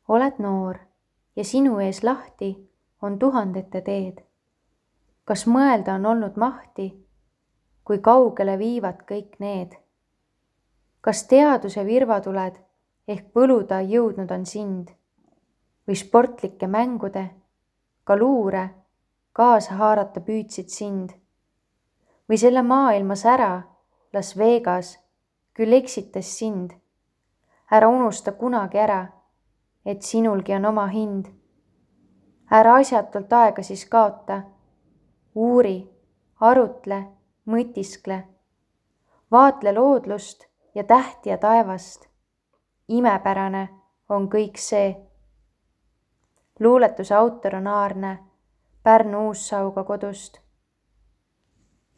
oled noor ja sinu ees lahti on tuhandete teed. Kas mõelda on olnud mahti, kui kaugele viivad kõik need? Kas teaduse virvatuled ehk põluda jõudnud on sind või sportlike mängude, ka luure, kaasa haarata püüdsid sind? Või selle maailma sära, Las Vegas, küll eksitas sind? Ära unusta kunagi ära, et sinulgi on oma hind. Ära asjatult aega siis kaota, uuri, arutle, mõtiskle. Vaatle loodlust ja tähti ja taevast. Imepärane on kõik see. Luuletuse autor on Aarne Pärnu Uussauga kodust.